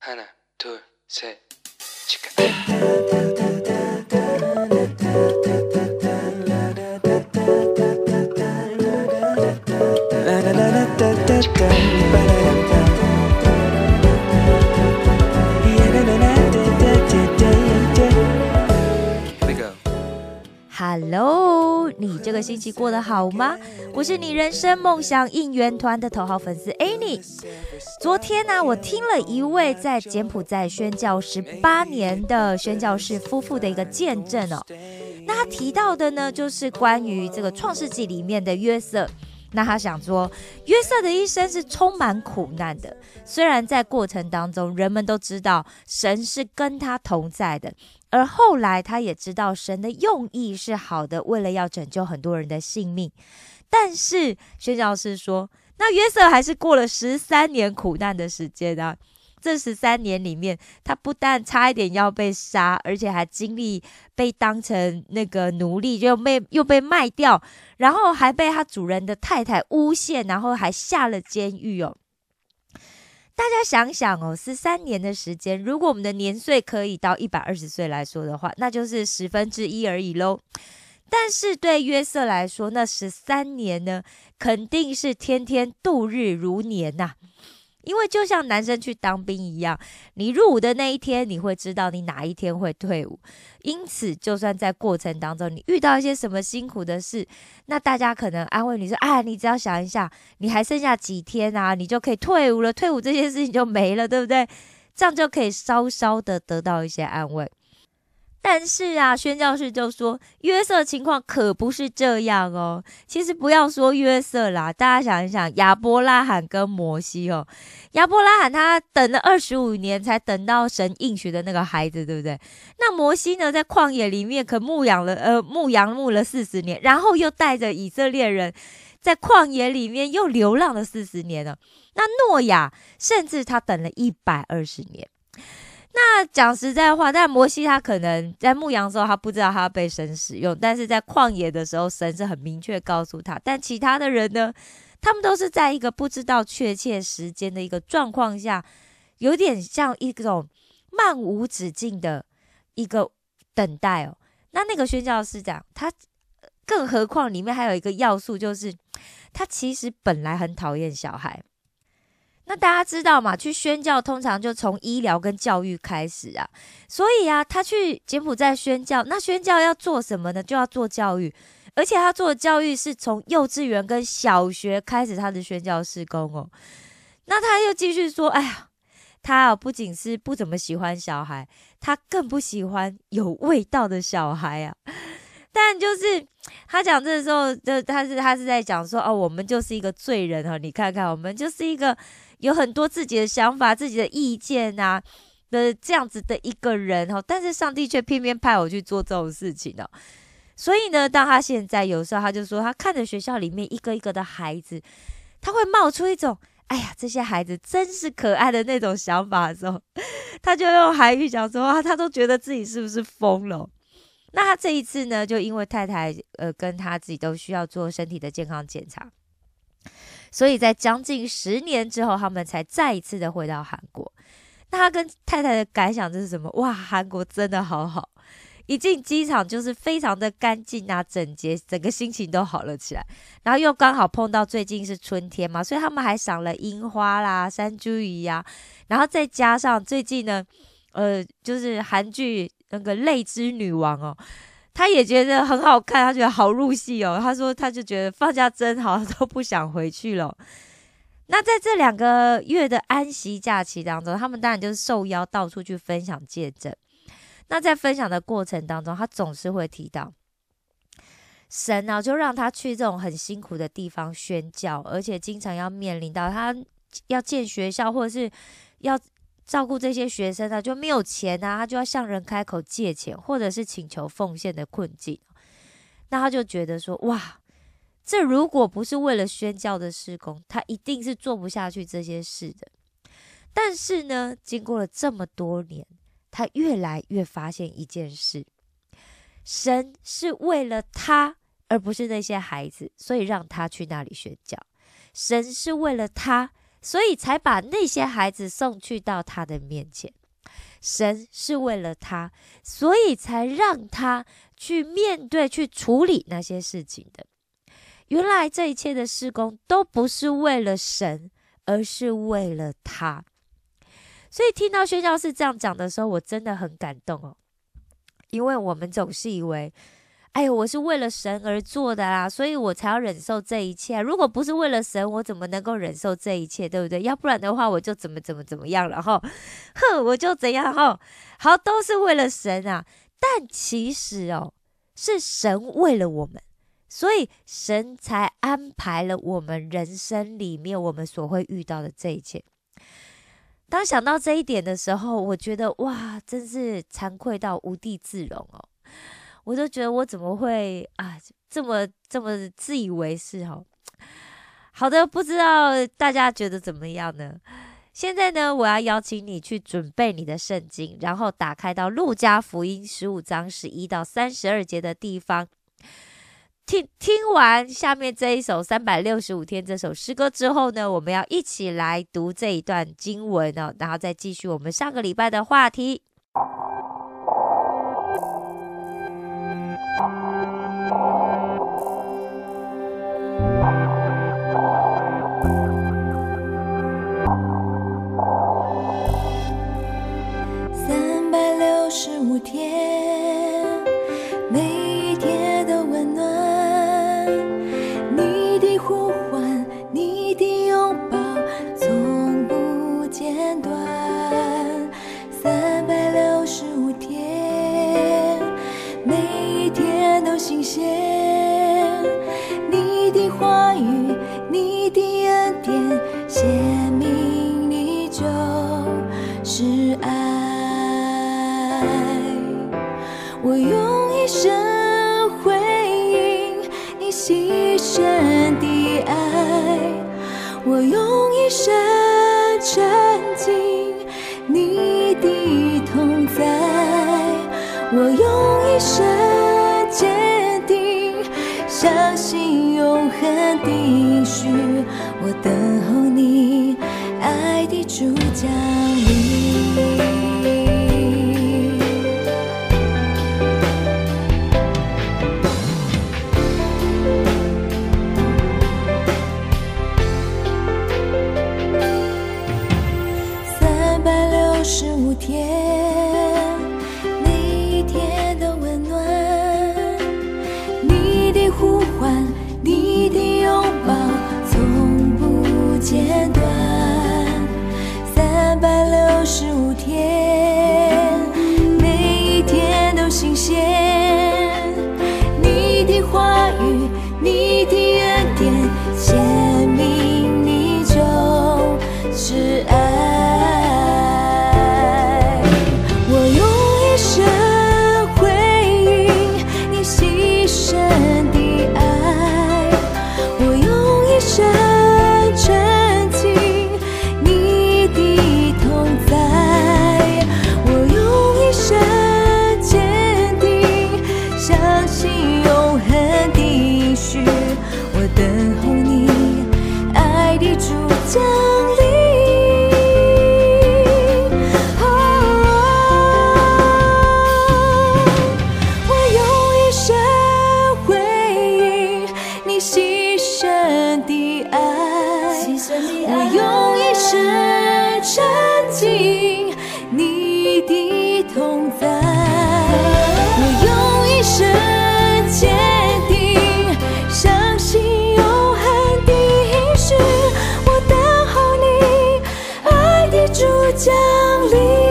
하나, 둘, 셋, 치카. Hello， 你这个星期过得好吗？我是你人生梦想应援团的头号粉丝 Annie。昨天呢，我听了一位在柬埔寨宣教18年的宣教士夫妇的一个见证哦。那他提到的呢，就是关于这个创世纪里面的约瑟。那他想说，约瑟的一生是充满苦难的，虽然在过程当中人们都知道神是跟他同在的，而后来他也知道神的用意是好的，为了要拯救很多人的性命。但是宣教士说，那约瑟还是过了13年苦难的时间啊。这13年里面，他不但差一点要被杀，而且还经历被当成那个奴隶，又被卖掉，然后还被他主人的太太诬陷，然后还下了监狱哦。大家想想哦，13年的时间，如果我们的年岁可以到120岁来说的话，那就是1/10而已咯。但是对约瑟来说，那13年呢，肯定是天天度日如年呐。因为就像男生去当兵一样，你入伍的那一天，你会知道你哪一天会退伍。因此，就算在过程当中你遇到一些什么辛苦的事，那大家可能安慰你说：“哎，你只要想一下，你还剩下几天啊，你就可以退伍了。退伍这件事情就没了，对不对？”这样就可以稍稍的得到一些安慰。但是啊，宣教士就说约瑟情况可不是这样哦。其实不要说约瑟啦，大家想一想，亚伯拉罕跟摩西哦，亚伯拉罕他等了25年才等到神应许的那个孩子，对不对？那摩西呢，在旷野里面可牧羊了40年，然后又带着以色列人在旷野里面又流浪了40年了。那诺亚甚至他等了120年。那讲实在话，但摩西他可能在牧羊的时候他不知道他要被神使用，但是在旷野的时候神是很明确告诉他。但其他的人呢，他们都是在一个不知道确切时间的一个状况下，有点像一种漫无止境的一个等待哦。那个宣教师讲，他更何况里面还有一个要素，就是他其实本来很讨厌小孩。那大家知道嘛，去宣教通常就从医疗跟教育开始啊，所以啊，他去柬埔寨宣教，那宣教要做什么呢？就要做教育，而且他做的教育是从幼稚园跟小学开始他的宣教事工哦。那他又继续说，哎呀，他不仅是不怎么喜欢小孩，他更不喜欢有味道的小孩啊。但就是他讲这个时候，他是在讲说，哦，我们就是一个罪人哦，你看看，我们就是一个有很多自己的想法、自己的意见啊的这样子的一个人哦，但是上帝却偏偏派我去做这种事情哦。所以呢，当他现在有时候他就说，他看着学校里面一个一个的孩子，他会冒出一种哎呀，这些孩子真是可爱的那种想法的时候，他就用韩语讲说啊，他都觉得自己是不是疯了。那他这一次呢，就因为太太跟他自己都需要做身体的健康检查，所以在将近10年之后，他们才再一次的回到韩国。那他跟太太的感想就是什么？哇，韩国真的好好，一进机场就是非常的干净啊，整洁，整个心情都好了起来。然后又刚好碰到最近是春天嘛，所以他们还赏了樱花啦、山茱萸啊，然后再加上最近呢，就是韩剧那个《泪之女王》哦，他也觉得很好看，他觉得好入戏哦。他说他就觉得放假真好，都不想回去了。那在这2个月的安息假期当中，他们当然就是受邀到处去分享见证。那在分享的过程当中，他总是会提到神啊，就让他去这种很辛苦的地方宣教，而且经常要面临到他要建学校，或者是要照顾这些学生啊，就没有钱啊，他就要向人开口借钱，或者是请求奉献的困境。那他就觉得说，哇，这如果不是为了宣教的事工，他一定是做不下去这些事的。但是呢，经过了这么多年，他越来越发现一件事，神是为了他，而不是那些孩子，所以让他去那里宣教。神是为了他， 所以才把那些孩子送去到他的面前。神是为了他，所以才让他去面对、去处理那些事情的。原来这一切的事工都不是为了神，而是为了他。所以听到宣教士这样讲的时候，我真的很感动哦。因为我们总是以为，哎呦，我是为了神而做的啦，所以我才要忍受这一切。如果不是为了神，我怎么能够忍受这一切，对不对？要不然的话，我就怎么样了哈，我就怎样哈。好，都是为了神啊。但其实哦，是神为了我们，所以神才安排了我们人生里面我们所会遇到的这一切。当想到这一点的时候，我觉得哇，真是惭愧到无地自容哦。我就觉得我怎么会这么自以为是哦。好的，不知道大家觉得怎么样呢？现在呢，我要邀请你去准备你的圣经，然后打开到路加福音15章11到32节的地方。听完下面这一首365天这首诗歌之后呢，我们要一起来读这一段经文哦，然后再继续我们上个礼拜的话题。 365天，每一天都温暖，你的呼唤，你的拥抱，从不间断。365天，每一天都新鲜，你的话语，你的恩典，显明你就是爱。我用一生回应你牺牲的爱，我用一生沉浸你的同在，我用一生坚定相信永恒的应许，我等候你爱的主降临。365天，每一天都温暖，你的呼唤，你的拥抱，从不间断。365天，每一天都新鲜，你的话语，你的恩典，显明你就是爱。降临，我用一生回应你牺牲的爱，我用一生沉浸你的同在，我用一生坚定相信永恒的应许，我等候你爱的主降临。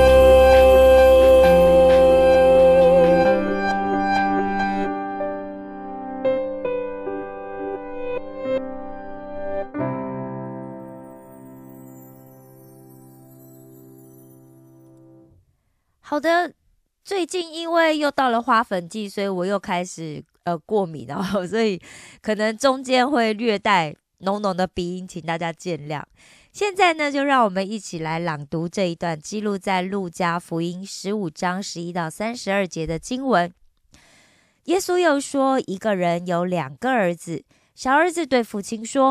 好的，最近因为又到了花粉季，所以我又开始过敏哦，所以可能中间会略带浓浓的鼻音，请大家见谅。现在呢，就让我们一起来朗读这一段记录在路加福音15章11到32节的经文。耶稣又说，一个人有2个儿子，小儿子对父亲说：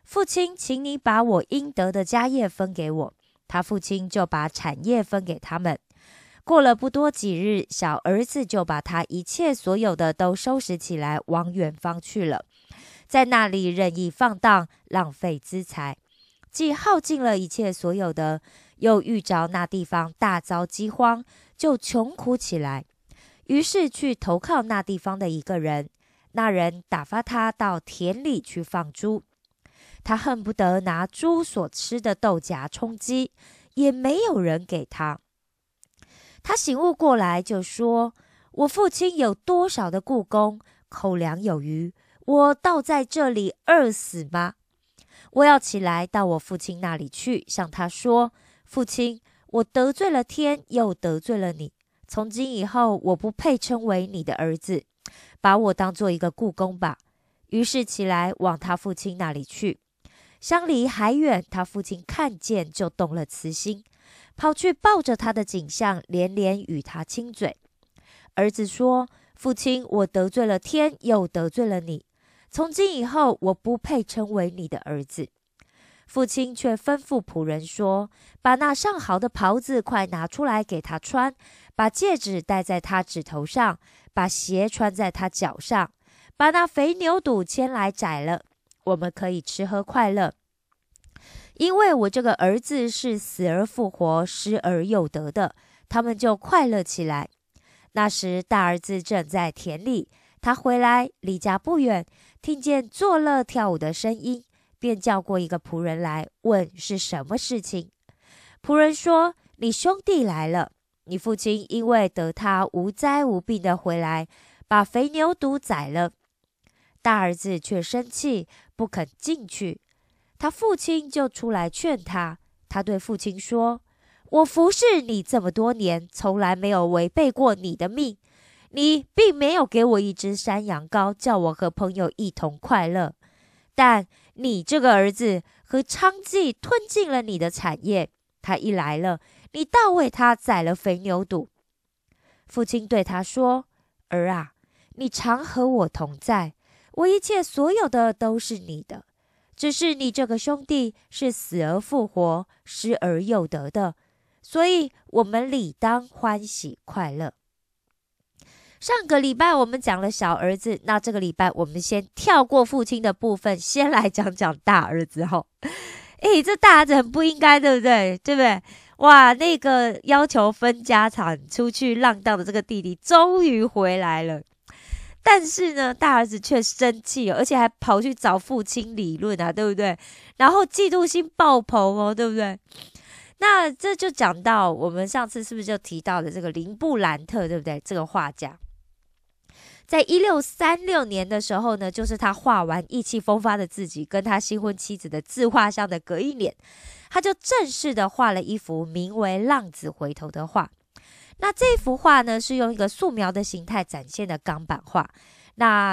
父亲，请你把我应得的家业分给我。他父亲就把产业分给他们。过了不多几日，小儿子就把他一切所有的都收拾起来，往远方去了，在那里任意放荡，浪费资财，既耗尽了一切所有的，又遇着那地方大遭饥荒，就穷苦起来。于是去投靠那地方的一个人，那人打发他到田里去放猪。他恨不得拿猪所吃的豆荚充饥，也没有人给他。他醒悟过来，就说：我父亲有多少的雇工，口粮有余，我倒在这里饿死吗？我要起来到我父亲那里去，向他说：父亲，我得罪了天，又得罪了你。从今以后，我不配称为你的儿子，把我当做一个雇工吧。于是起来往他父亲那里去。相离还远，他父亲看见，就动了慈心，跑去抱着他的颈项，连连与他亲嘴。儿子说：父亲，我得罪了天，又得罪了你。从今以后，我不配称为你的儿子。父亲却吩咐仆人说：把那上好的袍子快拿出来给他穿，把戒指戴在他指头上，把鞋穿在他脚上，把那肥牛肚牵来宰了，我们可以吃喝快乐。因为我这个儿子是死而复活，失而又得的。他们就快乐起来。那时大儿子正在田里，他回来，离家不远，听见作乐跳舞的声音，便叫过一个仆人来，问是什么事情。仆人说：你兄弟来了，你父亲因为得他无灾无病的回来，把肥牛犊宰了。大儿子却生气，不肯进去。他父亲就出来劝他。他对父亲说：我服侍你这么多年，从来没有违背过你的命，你并没有给我一只山羊羔，叫我和朋友一同快乐。但你这个儿子和娼妓吞尽了你的产业，他一来了，你倒为他宰了肥牛犊。父亲对他说：儿啊，你常和我同在，我一切所有的都是你的。只是你这个兄弟是死而复活，失而又得的，所以我们理当欢喜快乐。上个礼拜我们讲了小儿子，那这个礼拜我们先跳过父亲的部分，先来讲讲大儿子吼。这大儿子很不应该，对不对？对不对？哇，那个要求分家产出去浪荡的这个弟弟终于回来了。但是呢，大儿子却生气，而且还跑去找父亲理论啊，对不对？然后嫉妒心爆棚哦，对不对？那这就讲到我们上次是不是就提到的这个林布兰特，对不对？这个画家在1636年的时候呢，就是他画完意气风发的自己跟他新婚妻子的自画像的隔一年，他就正式的画了一幅名为《浪子回头》的画。那这幅画呢，是用一个素描的形态展现的钢板画。那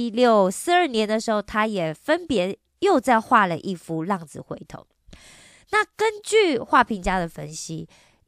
1642年的时候，他也分别又再画了一幅《浪子回头》。那根据画评家的分析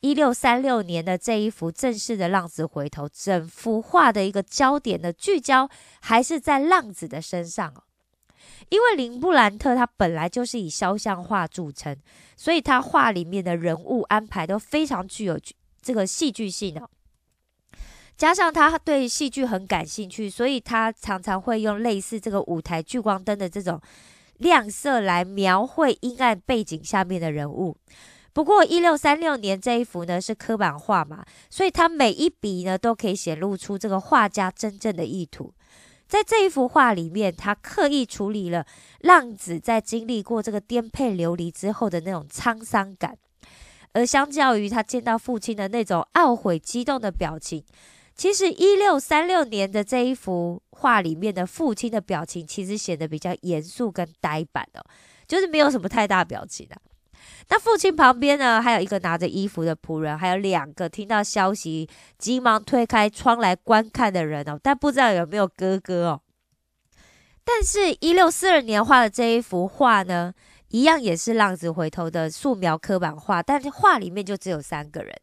，1636年的这一幅正式的《浪子回头》，整幅画的一个焦点的聚焦还是在浪子的身上哦。因为林布兰特他本来就是以肖像画著称，所以他画里面的人物安排都非常具有这个戏剧性哦。加上他对戏剧很感兴趣，所以他常常会用类似这个舞台聚光灯的这种亮色来描绘阴暗背景下面的人物。不过1636年这一幅呢是刻板画嘛，所以他每一笔呢都可以显露出这个画家真正的意图。在这一幅画里面，他刻意处理了浪子在经历过这个颠沛流离之后的那种沧桑感，而相较于他见到父亲的那种懊悔激动的表情，其实1636年的这一幅画里面的父亲的表情其实显得比较严肃跟呆板哦，就是没有什么太大表情啊。那父亲旁边呢，还有一个拿着衣服的仆人，还有2个听到消息急忙推开窗来观看的人哦，但不知道有没有哥哥哦。但是1642年画的这一幅画呢，一样也是浪子回头的素描刻板画，但是画里面就只有3个人，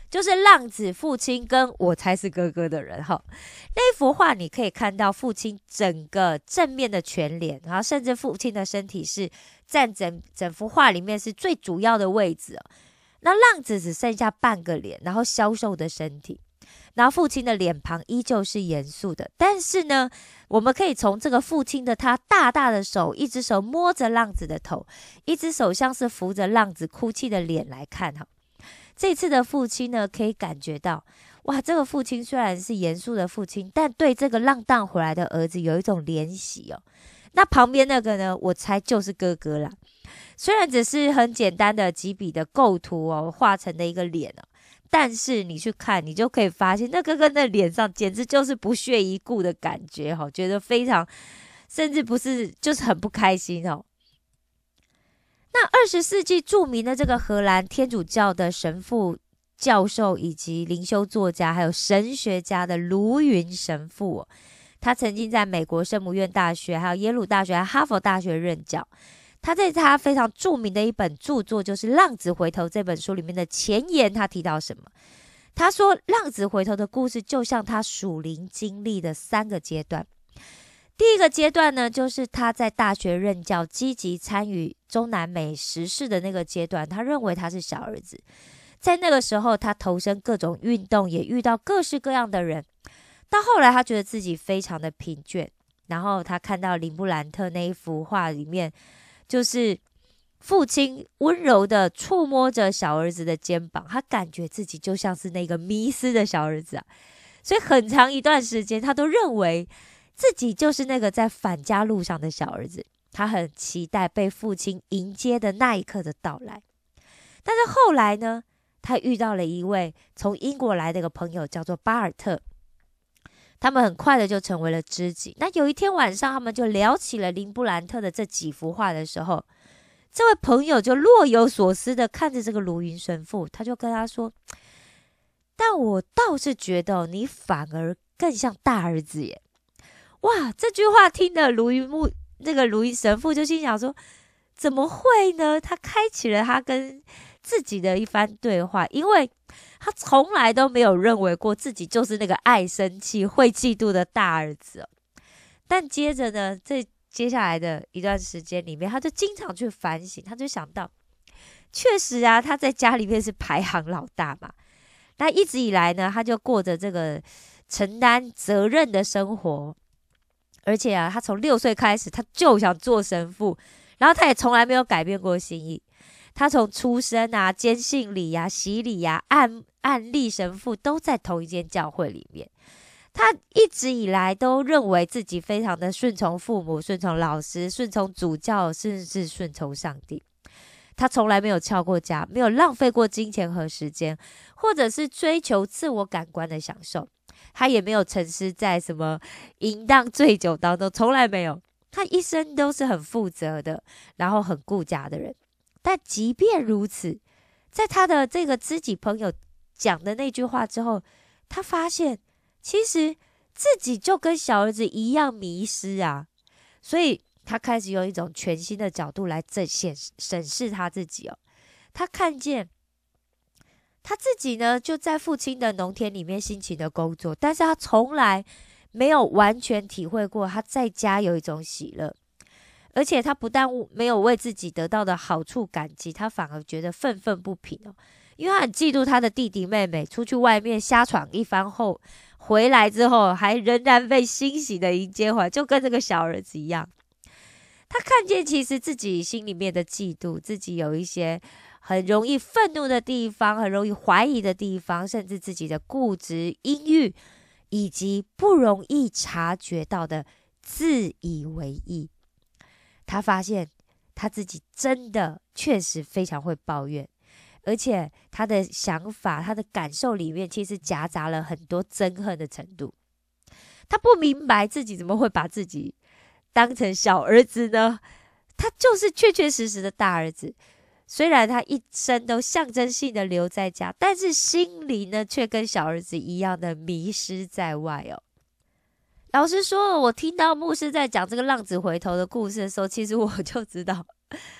就是浪子父亲跟我才是哥哥的人哈。那一幅画你可以看到父亲整个正面的全脸，然后甚至父亲的身体是占整幅画里面是最主要的位置哦。那浪子只剩下半个脸，然后消瘦的身体，然后父亲的脸庞依旧是严肃的，但是呢，我们可以从这个父亲的他大大的手，一只手摸着浪子的头，一只手像是扶着浪子哭泣的脸来看哈。这次的父亲呢，可以感觉到，哇，这个父亲虽然是严肃的父亲，但对这个浪荡回来的儿子有一种怜惜哦。那旁边那个呢，我猜就是哥哥啦。虽然只是很简单的几笔的构图哦，画成的一个脸哦，但是你去看，你就可以发现那哥哥的脸上简直就是不屑一顾的感觉哦，觉得非常，甚至不是就是很不开心哦。那20世纪著名的这个荷兰天主教的神父、教授以及灵修作家，还有神学家的卢云神父哦，他曾经在美国圣母院大学、还有耶鲁大学、还有哈佛大学任教。他在他非常著名的一本著作，就是《浪子回头》这本书里面的前言，他提到什么？他说，浪子回头的故事就像他属灵经历的3个阶段。第一个阶段呢，就是他在大学任教，积极参与中南美时事的那个阶段。他认为他是小儿子，在那个时候，他投身各种运动，也遇到各式各样的人。到后来，他觉得自己非常的疲倦，然后他看到林布兰特那一幅画里面，就是父亲温柔的触摸着小儿子的肩膀，他感觉自己就像是那个迷失的小儿子啊。所以很长一段时间，他都认为自己就是那个在返家路上的小儿子，他很期待被父亲迎接的那一刻的到来。但是后来呢，他遇到了一位从英国来的一个朋友，叫做巴尔特，他们很快的就成为了知己。那有一天晚上，他们就聊起了林布兰特的这几幅画的时候，这位朋友就若有所思的看着这个卢云神父，他就跟他说，但我倒是觉得你反而更像大儿子耶。哇，这句话听的卢云神父就心想说，怎么会呢？他开启了他跟自己的一番对话，因为他从来都没有认为过自己就是那个爱生气、会嫉妒的大儿子哦。但接着呢，接下来的一段时间里面，他就经常去反省，他就想到，确实啊，他在家里面是排行老大嘛。那一直以来呢，他就过着这个承担责任的生活。而且啊，他从6岁开始，他就想做神父，然后他也从来没有改变过心意。他从出生啊、坚信礼啊、洗礼啊、按立神父都在同一间教会里面。他一直以来都认为自己非常的顺从父母、顺从老师、顺从主教，甚至顺从上帝。他从来没有翘过家，没有浪费过金钱和时间，或者是追求自我感官的享受。他也没有沉思在什么淫荡醉酒当中，从来没有。他一生都是很负责的，然后很顾家的人。但即便如此，在他的这个知己朋友讲的那句话之后，他发现其实自己就跟小儿子一样迷失啊。所以他开始用一种全新的角度来审视他自己哦。他看见他自己呢，就在父亲的农田里面辛勤的工作，但是他从来没有完全体会过他在家有一种喜乐。而且他不但没有为自己得到的好处感激，他反而觉得愤愤不平哦，因为他很嫉妒他的弟弟妹妹出去外面瞎闯一番后，回来之后还仍然被欣喜的迎接回来，就跟这个小儿子一样。他看见其实自己心里面的嫉妒，自己有一些很容易愤怒的地方，很容易怀疑的地方，甚至自己的固执、阴郁，以及不容易察觉到的自以为意。他发现他自己真的确实非常会抱怨，而且他的想法、他的感受里面其实夹杂了很多憎恨的程度。他不明白自己怎么会把自己当成小儿子呢？他就是确确实实的大儿子。虽然他一生都象征性的留在家，但是心里呢，却跟小儿子一样的迷失在外哦。老实说，我听到牧师在讲这个浪子回头的故事的时候，其实我就知道，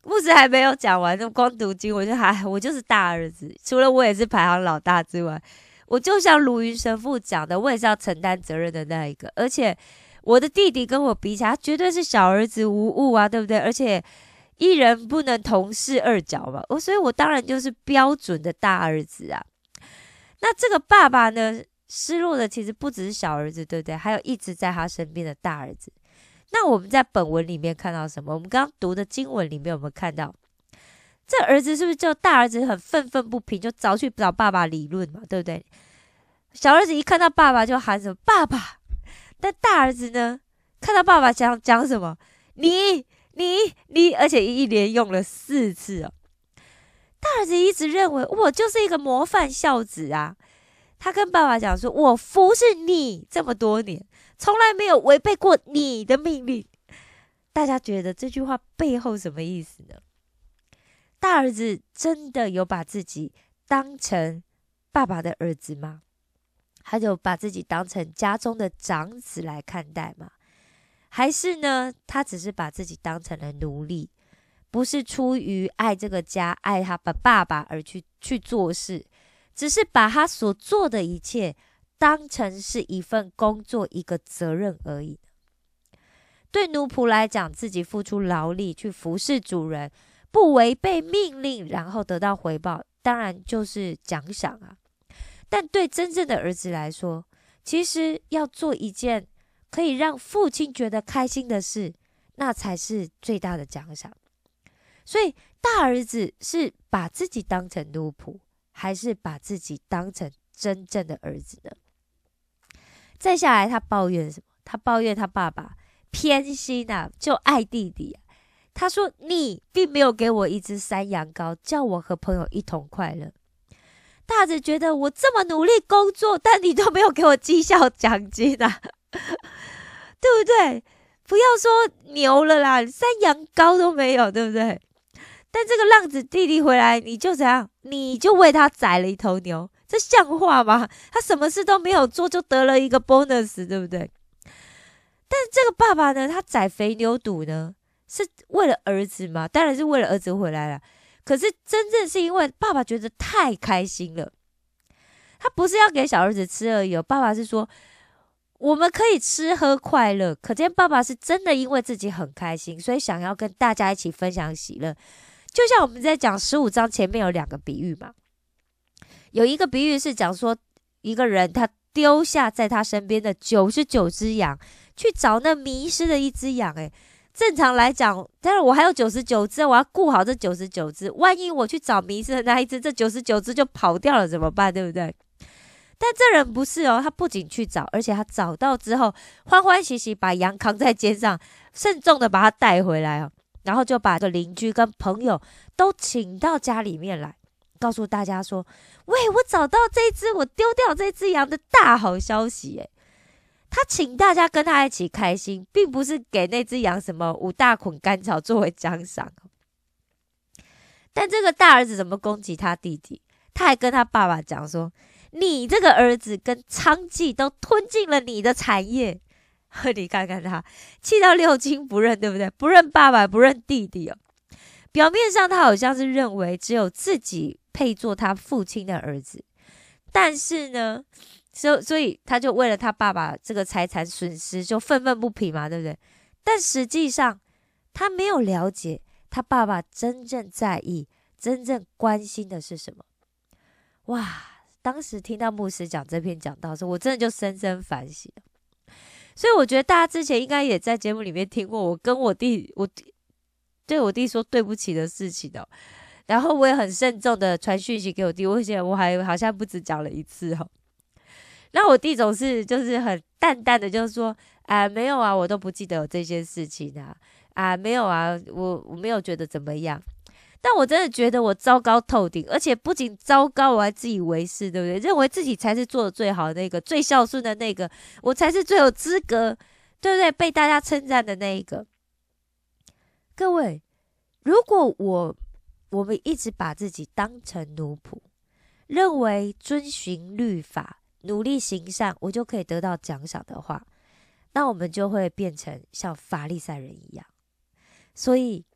牧师还没有讲完，就光读经，我就是大儿子，除了我也是排行老大之外，我就像卢云神父讲的，我也是要承担责任的那一个。而且我的弟弟跟我比起来，他绝对是小儿子无误啊，对不对？而且一人不能同饰二角嘛，所以我当然就是标准的大儿子啊。那这个爸爸呢，失落的其实不只是小儿子，对不对？还有一直在他身边的大儿子。那我们在本文里面看到什么？我们刚刚读的经文里面有没有看到，这儿子是不是就大儿子很愤愤不平，就早去找爸爸理论嘛，对不对？小儿子一看到爸爸就喊什么爸爸，但大儿子呢，看到爸爸讲什么你，而且一连用了4次哦。大儿子一直认为我就是一个模范孝子啊，他跟爸爸讲说，我服侍你这么多年，从来没有违背过你的命令。大家觉得这句话背后什么意思呢？大儿子真的有把自己当成爸爸的儿子吗？他就把自己当成家中的长子来看待吗？还是呢，他只是把自己当成了奴隶，不是出于爱这个家、爱他的爸爸而去做事，只是把他所做的一切当成是一份工作、一个责任而已。对奴仆来讲，自己付出劳力去服侍主人，不违背命令，然后得到回报，当然就是奖赏啊。但对真正的儿子来说，其实要做一件可以让父亲觉得开心的事，那才是最大的奖赏。所以大儿子是把自己当成奴仆，还是把自己当成真正的儿子呢？再下来他抱怨什么？他抱怨他爸爸偏心啊，就爱弟弟啊。他说，你并没有给我一只山羊羔，叫我和朋友一同快乐。大儿子觉得我这么努力工作，但你都没有给我绩效奖金啊，对不对？不要说牛了啦，山羊羔都没有，对不对？但这个浪子弟弟回来，你就怎样？你就为他宰了一头牛，这像话吗？他什么事都没有做，就得了一个 bonus， 对不对？但这个爸爸呢，他宰肥牛犊呢，是为了儿子吗？当然是为了儿子回来了。可是真正是因为爸爸觉得太开心了，他不是要给小儿子吃而已哦。爸爸是说，我们可以吃喝快乐，可见爸爸是真的因为自己很开心，所以想要跟大家一起分享喜乐。就像我们在讲15章前面有2个比喻嘛，有一个比喻是讲说，一个人他丢下在他身边的99只羊，去找那迷失的一只羊。正常来讲，但是我还有99只，我要顾好这99只，万一我去找迷失的那一只，这99只就跑掉了怎么办？对不对？但这人不是哦，他不仅去找，而且他找到之后，欢欢喜喜把羊扛在肩上，慎重的把它带回来哦，然后就把这个邻居跟朋友都请到家里面来，告诉大家说，喂，我找到这只我丢掉这只羊的大好消息耶！他请大家跟他一起开心，并不是给那只羊什么5大捆干草作为奖赏。但这个大儿子怎么攻击他弟弟？他还跟他爸爸讲说，你这个儿子跟娼妓都吞进了你的产业。你看看他气到六亲不认，对不对？不认爸爸，不认弟弟哦。表面上他好像是认为只有自己配做他父亲的儿子，但是呢，所以他就为了他爸爸这个财产损失就愤愤不平嘛，对不对？但实际上他没有了解他爸爸真正在意、真正关心的是什么。哇！当时听到牧师讲这篇讲道的时候，我真的就深深反省了。所以我觉得大家之前应该也在节目里面听过我跟我弟对我弟说对不起的事情哦。然后我也很慎重的传讯息给我弟，我记得我还好像不止讲了1次哦。那我弟总是就是很淡淡的就是说，没有啊，我都不记得有这些事情啊，没有啊，我没有觉得怎么样。但我真的觉得我糟糕透顶，而且不仅糟糕，我还自以为是，对不对？认为自己才是做的最好的那个，最孝顺的那个，我才是最有资格，对不对？被大家称赞的那一个。各位，如果我们一直把自己当成奴仆，认为遵循律法、努力行善，我就可以得到奖赏的话，那我们就会变成像法利赛人一样。所以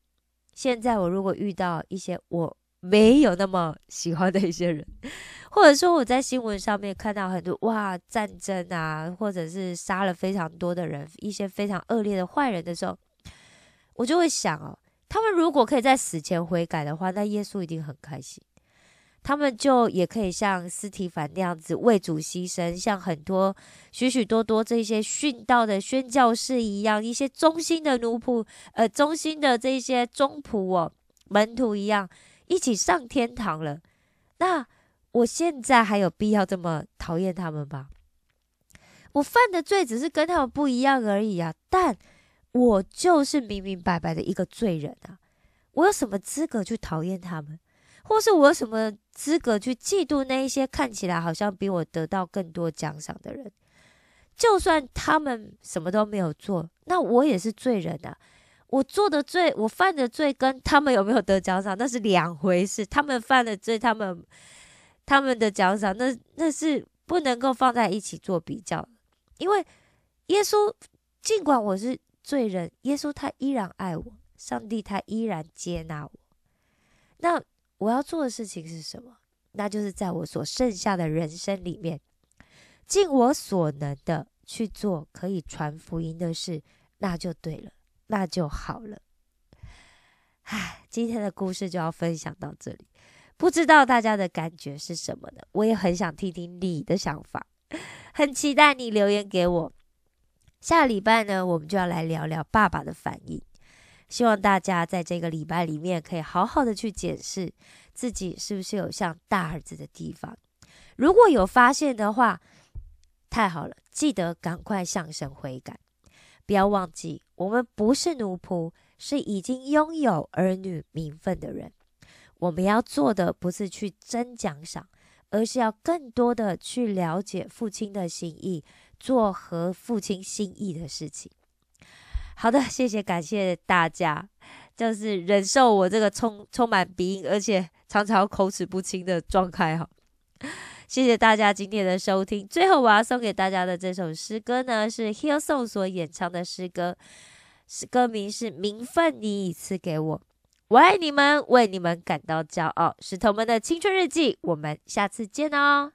现在我如果遇到一些我没有那么喜欢的一些人，或者说我在新闻上面看到很多哇战争啊，或者是杀了非常多的人，一些非常恶劣的坏人的时候，我就会想哦，他们如果可以在死前悔改的话，那耶稣一定很开心。他们就也可以像司提反那样子为主牺牲，像很多许许多多这些殉道的宣教士一样，一些忠心的奴仆，忠心的这些宗仆哦，门徒一样，一起上天堂了。那我现在还有必要这么讨厌他们吗？我犯的罪只是跟他们不一样而已啊，但我就是明明白白的一个罪人啊，我有什么资格去讨厌他们？或是我有什么资格去嫉妒那一些看起来好像比我得到更多奖赏的人？就算他们什么都没有做，那我也是罪人啊。我做的罪，我犯的罪跟他们有没有得奖赏那是两回事。他们犯的罪，他们的奖赏，那是不能够放在一起做比较。因为耶稣尽管我是罪人，耶稣他依然爱我，上帝他依然接纳我。那我要做的事情是什么？那就是在我所剩下的人生里面，尽我所能的去做可以传福音的事，那就对了，那就好了。今天的故事就要分享到这里，不知道大家的感觉是什么呢？我也很想听听你的想法，很期待你留言给我。下个礼拜呢，我们就要来聊聊爸爸的反应。希望大家在这个礼拜里面可以好好的去检视自己是不是有像大儿子的地方。如果有发现的话，太好了，记得赶快向神悔改。不要忘记，我们不是奴仆，是已经拥有儿女名分的人。我们要做的不是去争奖赏，而是要更多的去了解父亲的心意，做合父亲心意的事情。好的，谢谢感谢大家，就是忍受我这个充满鼻音，而且常常口齿不清的状态哈。谢谢大家今天的收听。最后我要送给大家的这首诗歌呢，是 Hillsong 所演唱的诗歌，歌名是《名分你已赐给我》。我爱你们，为你们感到骄傲。石头们的青春日记，我们下次见哦。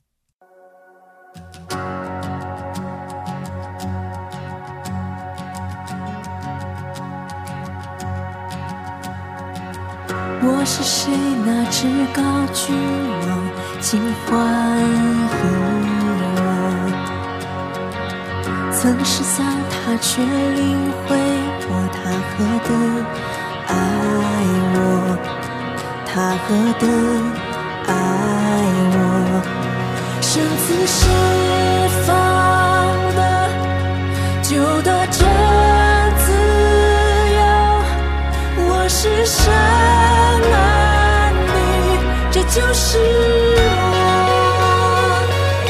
我是谁？那至高君王，请欢迎我。曾失丧他，却领会我，他何等爱我，他何等爱我。生死释放的，就得真自由。我是神儿女，这就是我。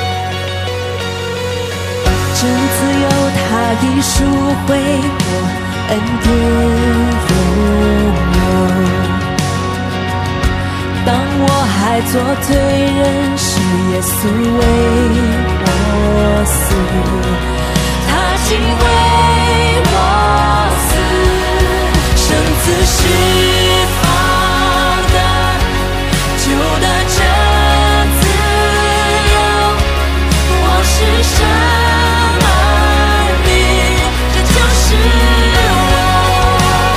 真自由，他已赎回我，恩典拥有。当我还做罪人时，耶稣为我死，他竟为我死，生死释放的，就得真自由。我是神儿女，这就是我，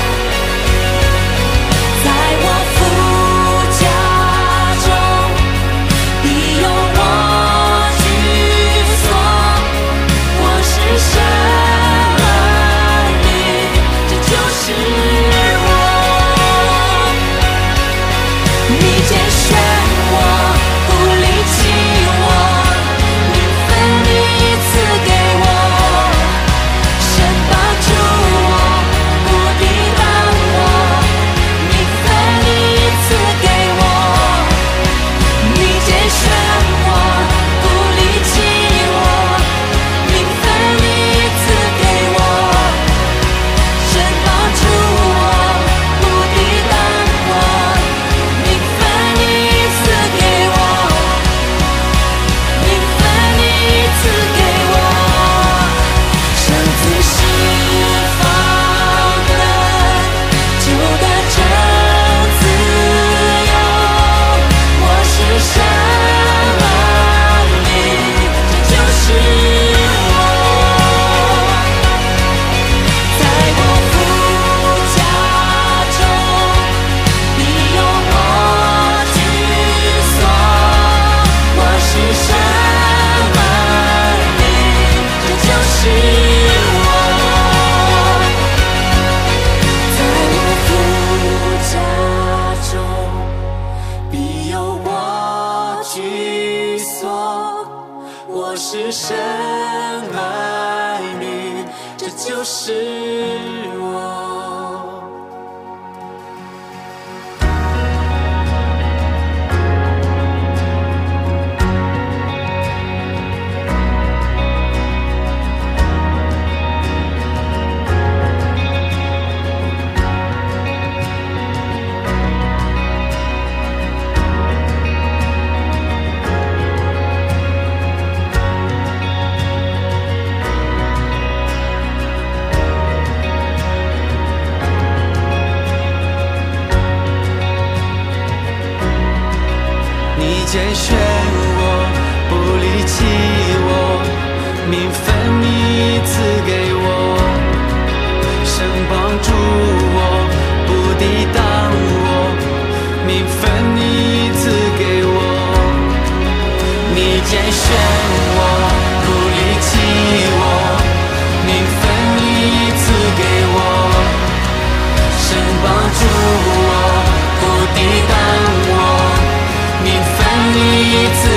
在我父家中必有我居所。我是神儿女，这就是我。 居所。我是神儿女，这就是我。拣选我，不离弃我，名分你赐给我，神帮助我，不抵挡我，名分你赐给我。你拣选我，不离弃我，名分你赐给我，神帮助我，不抵挡我，名分你赐